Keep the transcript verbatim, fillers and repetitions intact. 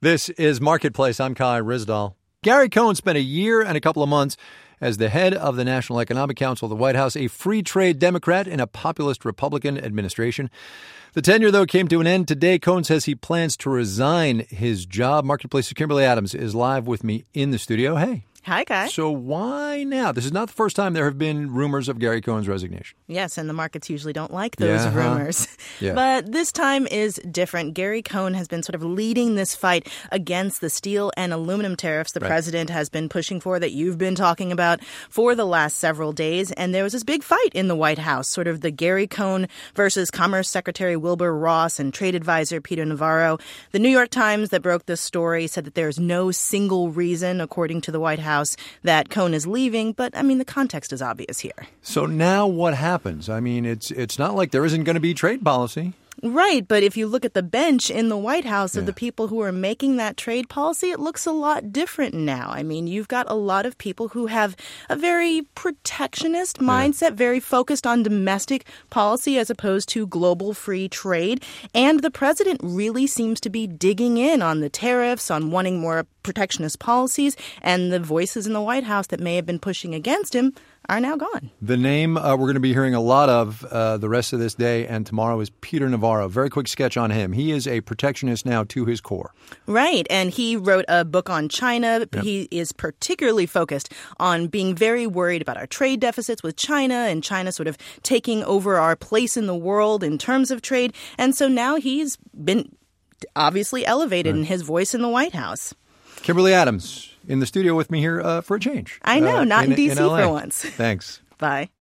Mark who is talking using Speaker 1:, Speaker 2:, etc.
Speaker 1: This is Marketplace. I'm Kai Ryssdal. Gary Cohn spent a year and a couple of months as the head of the National Economic Council of the White House, a free trade Democrat in a populist Republican administration. The tenure, though, came to an end today. Cohn says he plans to resign his job. Marketplace's Kimberly Adams is live with me in the studio. Hey.
Speaker 2: Hi, Guy.
Speaker 1: So why now? This is not the first time there have been rumors of Gary Cohn's resignation.
Speaker 2: Yes, and the markets usually don't like those
Speaker 1: yeah,
Speaker 2: rumors.
Speaker 1: Huh? Yeah.
Speaker 2: But this time is different. Gary Cohn has been sort of leading this fight against the steel and aluminum tariffs the right. president has been pushing for, that you've been talking about for the last several days. And there was this big fight in the White House, sort of the Gary Cohn versus Commerce Secretary Wilbur Ross and Trade Advisor Peter Navarro. The New York Times that broke this story said that there is no single reason, according to the White House, that Cohn is leaving, but I mean, the context is obvious here.
Speaker 1: So now what happens? I mean, it's it's not like there isn't going to be trade policy.
Speaker 2: Right, but if you look at the bench in the White House of
Speaker 1: yeah.
Speaker 2: the people who are making that trade policy, it looks a lot different now. I mean, you've got a lot of people who have a very protectionist mindset, yeah. very focused on domestic policy as opposed to global free trade. And the president really seems to be digging in on the tariffs, on wanting more protectionist policies, and the voices in the White House that may have been pushing against him are now gone.
Speaker 1: The name uh, we're going to be hearing a lot of uh, the rest of this day and tomorrow is Peter Navarro. Very quick sketch on him. He is a protectionist now to his core.
Speaker 2: Right. And he wrote a book on China. Yep. He is particularly focused on being very worried about our trade deficits with China and China sort of taking over our place in the world in terms of trade. And so now he's been obviously elevated right. in his voice in the White House.
Speaker 1: Kimberly Adams in the studio with me here uh, for a change.
Speaker 2: I know,
Speaker 1: uh,
Speaker 2: not in, in D C
Speaker 1: in L A
Speaker 2: for once.
Speaker 1: Thanks.
Speaker 2: Bye.